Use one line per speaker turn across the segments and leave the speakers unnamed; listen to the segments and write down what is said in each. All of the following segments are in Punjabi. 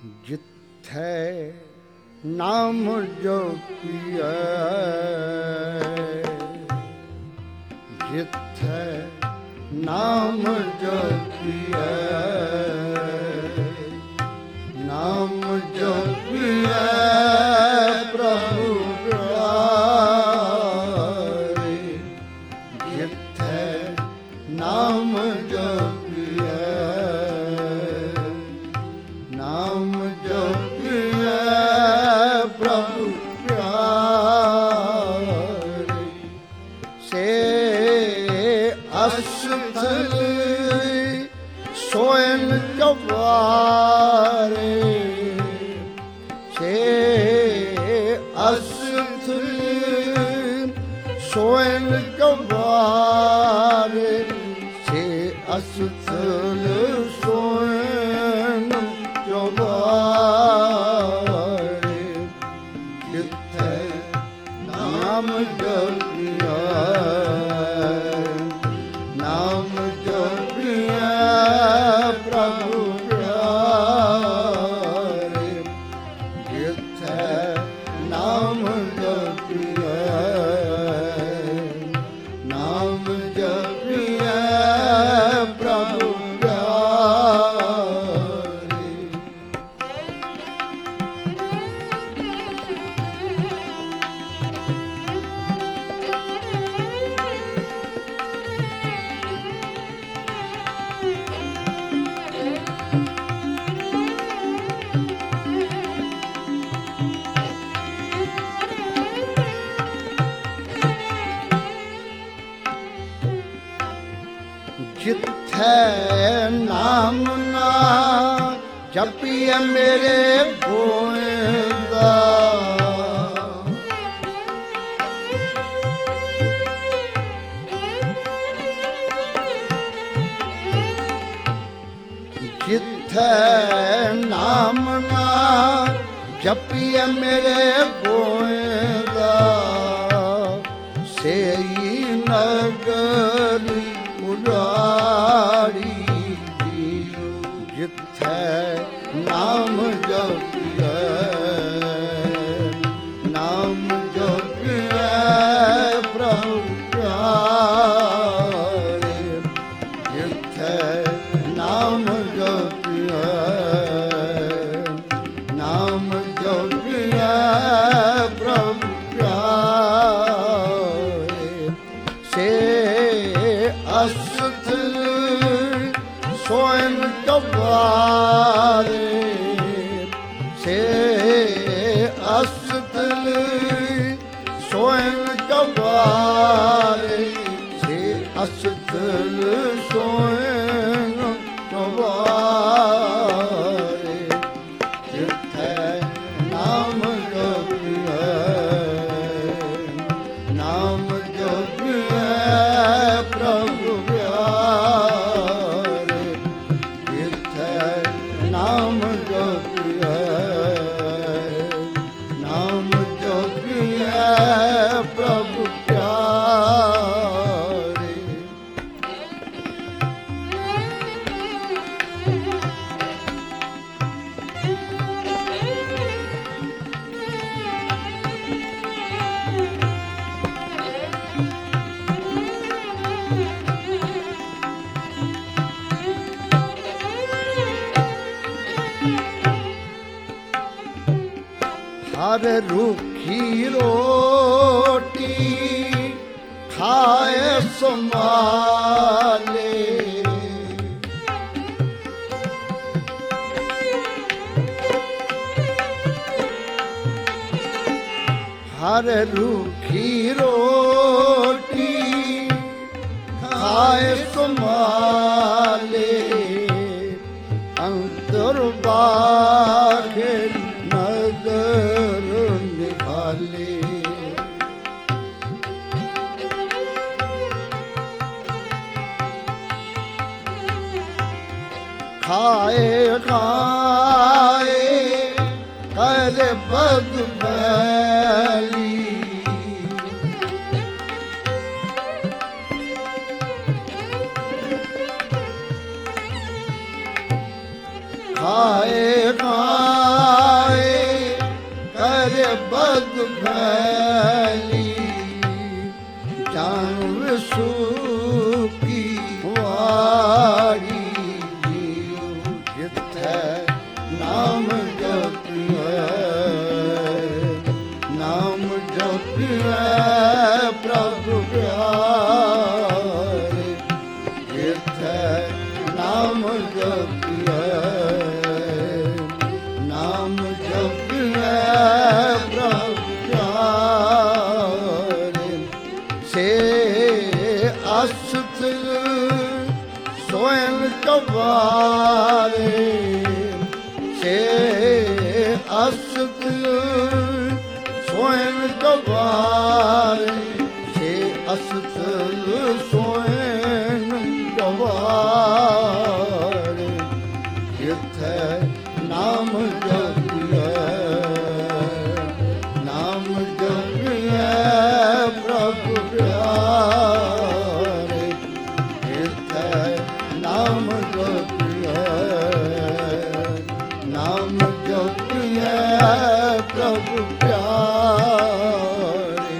ਜਿੱਥੈ ਨਾਮ ਜਪੀਐ, ਜਿੱਥੈ ਨਾਮ ਜਪੀਐ, ਨਾਮ ਜਪੀਐ ਪ੍ਰਭੂ ਪਿਆਰੇ, ਜਿੱਥੈ ਨਾਮ ਜਪੀਐ, ਨਾਮ ਜਪੀਐ ਪ੍ਰਭੂ ਪਿਆਰੇ, ਸੇ ਅਸਥਲ ਸੋਇਨ ਚਵਾਰੇ, ਸੇ ਅਸਥਲ ਸੋਇਨ ਚਵਾਰੇ, ਸੇ ਅਸਥਲ ਸੋਇਨ ਚਵਾਰੇ, ਜਿੱਥੈ ਨਾਮ ਜਪੀਐ, ਨਾਮ ਜਪੀਐ ਪ੍ਰਭੂ ਪਿਆਰੇ, ਜਿੱਥੈ ਨਾਮ ਜਪੀਐ, ਨਾਮ ਜਪੀਐ ਪ੍ਰਭੂ ਪਿਆਰੇ। ਜਿੱਥੈ ਨਾਮ ਨਾ ਜਪੀਐ ਮੇਰੇ ਗੋਇੰਦਾ, ਜਿੱਥੈ ਨਾਮ ਨਾ ਜਪੀਐ ਮੇਰੇ ਗੋਇੰਦਾ, ਸੇਈ ਨਗਰੀ ਉਡਾਰੀ, ਜਿੱਥੈ ਨਾਮ ਜਪੀਐ, ਨਾਮ ਜਪੀਐ ਪ੍ਰਭੂ ਪਿਆਰੇ, ਜਿੱਥੈ ਨਾਮ ਜਪੀਐ, ਨਾਮ ਜਪੀਐ ਪ੍ਰਭੂ ਪਿਆਰੇ, ਸੇ ਅਸਥਲ ਸੋਇਨ ਚਵਾਰੇ, ਸੇ ਅਸਥਲ ਸੋਇਨ ਚਵਾਰੇ, ਸੇ ਅਸਥਲ ਸੋਇਨ ਚਵਾਰੇ, ਜਿੱਥੈ ਨਾਮ ਜਪੀਐ, ਨਾਮ ਜਪੀਐ ਪ੍ਰਭੂ ਪਿਆਰੇ, ਜਿੱਥੈ ਨਾਮ ਜਪੀਐ, ਨਾਮ ਜਪੀਐ ਪ੍ਰਭੂ ਪਿਆਰੇ। ਹਰ ਰੁੱਖੀ ਰੋਟੀ ਖਾਏ ਸੰਭਾਲੇ, ਹਰ ਰੁੱਖੀ ਰੋਟੀ ਖਾਏ ਸੰਭਾਲੇ, ਅੰਤਰ ਬਾਖੇ ਨਦਰ ਨਿਹਾਲੇ, ਖਾਏ ਖਾਏ ਕਰ ਬਦ ਬੈਲੀ, ਖਾਏ ਖਾਏ ਨਾਮ ਜਪਿਐ, ਨਾਮ ਜਪਿਐ ਪ੍ਰਭੂ ਪਿਆਰੇ, ਜਿੱਥੈ ਨਾਮ ਜਪਿਐ, ਨਾਮ ਜਪਿਐ ਪ੍ਰਭੂ ਪਿਆਰੇ, ਸੇ ਅਸਤ ਸੋਇਨ ਕਵਾਰੇ, ਸੇ ਅਸਤ ਸੋਇਨ ਕਵਾਰੇ, ਸੇ ਅਸਤ ਸੋਇਨ ਕਵਾਰੇ, ਜਿੱਥੈ ਨਾਮ ਜਪਿਐ, ਨਾਮ ਜਪਿਐ ਪ੍ਰਭੂ ਪਿਆਰੇ, ਜਿੱਥੈ ਨਾਮ ਜਪਿਐ, ਨਾਮ ਜਪਿਐ ਪ੍ਰਭੂ ਪਿਆਰੇ।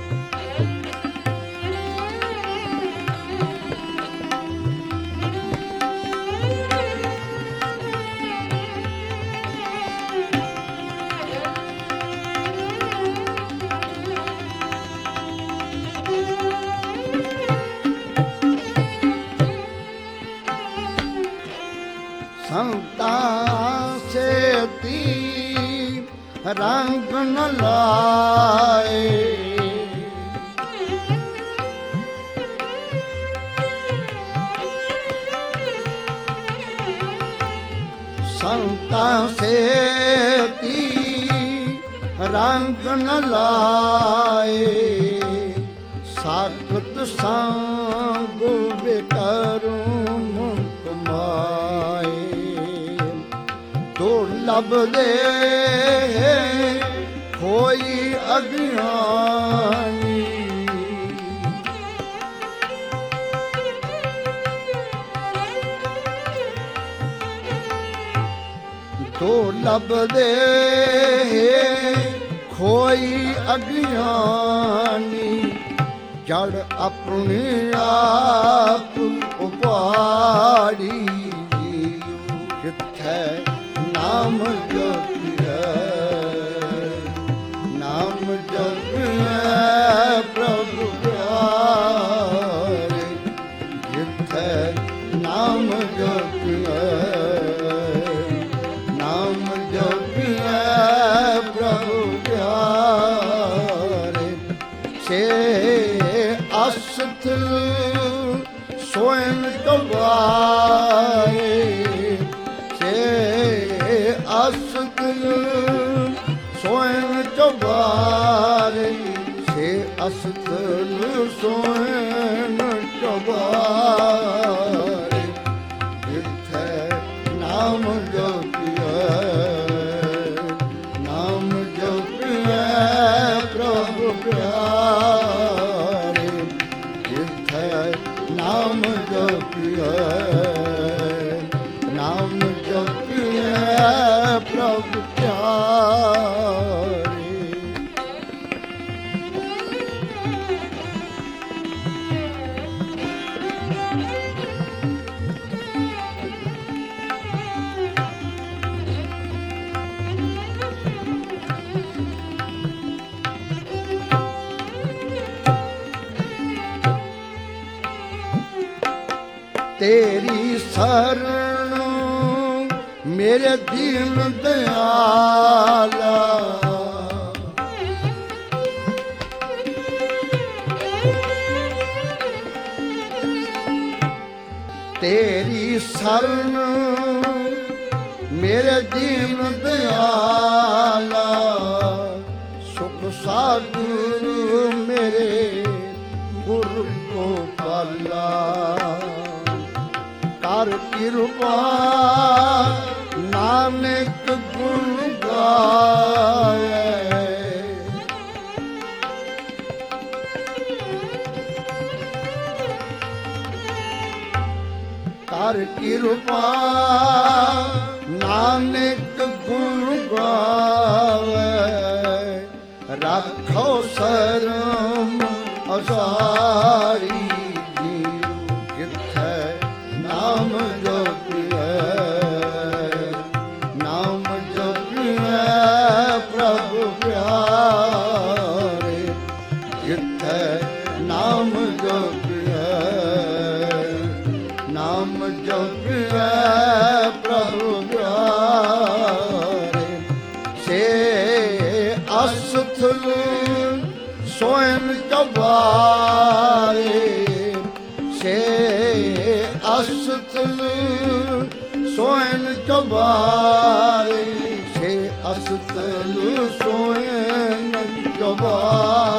ਸੰਤਾਂ ਸੇਤੀ ਰੰਗ ਨ ਲਾਏ, ਸੰਤਾਂ ਸੇਤੀ ਰੰਗ ਨ ਲਾਏ, ਸਾਖਤ ਸੰਗ ਵਿਕਰਮ ਕਮਾਏ, ਦੁਰਲਭਦੇ ਕੋਈ ਅਗਿਆਨੀ, ਦੁਰਲਭਦੇ ਕੋਈ ਅਗਿਆਨੀ, ਜੜ ਆਪਣੇ ਆਪ ਉਪਾੜੀ, ਜਿੱਥੈ ਨਾਮ ਜਪਿਐ, ਨਾਮ ਜਪਿਐ ਪ੍ਰਭੂ ਪਿਆਰੇ, ਜਿੱਥੈ ਨਾਮ ਜਪਿਐ, ਨਾਮ ਜਪਿਐ ਪ੍ਰਭੂ ਪਿਆਰੇ, ਸੇ ਅਸਥ ਸੋਇਨ ਕਵਾਏ, ਸੇ ਅਸਥ ਸੋਇਨ ਕਵਾਰੇ, ਸੇ ਅਸਥ ਸੋਇਨ ਕਵਾਰੇ, ਜਿੱਥੈ ਨਾਮ ਜਪਿਐ, ਨਾਮ ਜਪਿਐ ਪ੍ਰਭੂ ਪਿਆਰੇ, ਜਿੱਥੈ ਨਾਮ ਜਪਿਐ, ਨਾਮ ਜਪਿਐ ਪ੍ਰਭੂ ਪਿਆਰੇ। ਤੇਰੀ ਸ਼ਰਨ ਮੇਰੇ ਦੀਨ ਦਿਆਲਾ, ਤੇਰੀ ਸ਼ਰਨ ਮੇਰੇ ਦੀਨ ਦਿਆਲਾ, ਸੁਖ ਸਾਗਰ ਮੇਰੇ ਗੁਰ ਗੋਪਾਲਾ, ਕਰ ਕਿਰਪਾ ਨਾਨਕ ਗੁਣ ਗਾਏ, ਕਰ ਕਿਰਪਾ ਨਾਨਕ ਗੁਣ ਗਾਵੇ, ਰੱਖੋ ਸਰਮ ਅਸਾਰੀ ਜੀਉ, ਜਿੱਥੈ ਨਾਮ ਜਪਿਐ, ਅਸਤਲ ਸੋਇਨ ਚਬਾਰੇ ਸੇ ਅਸਤਲ ਸੋਇਨ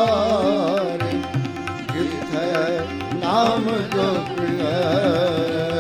ਚਬਾਰੇ ਜਿਥੈ ਨਾਮ ਜਪਿਐ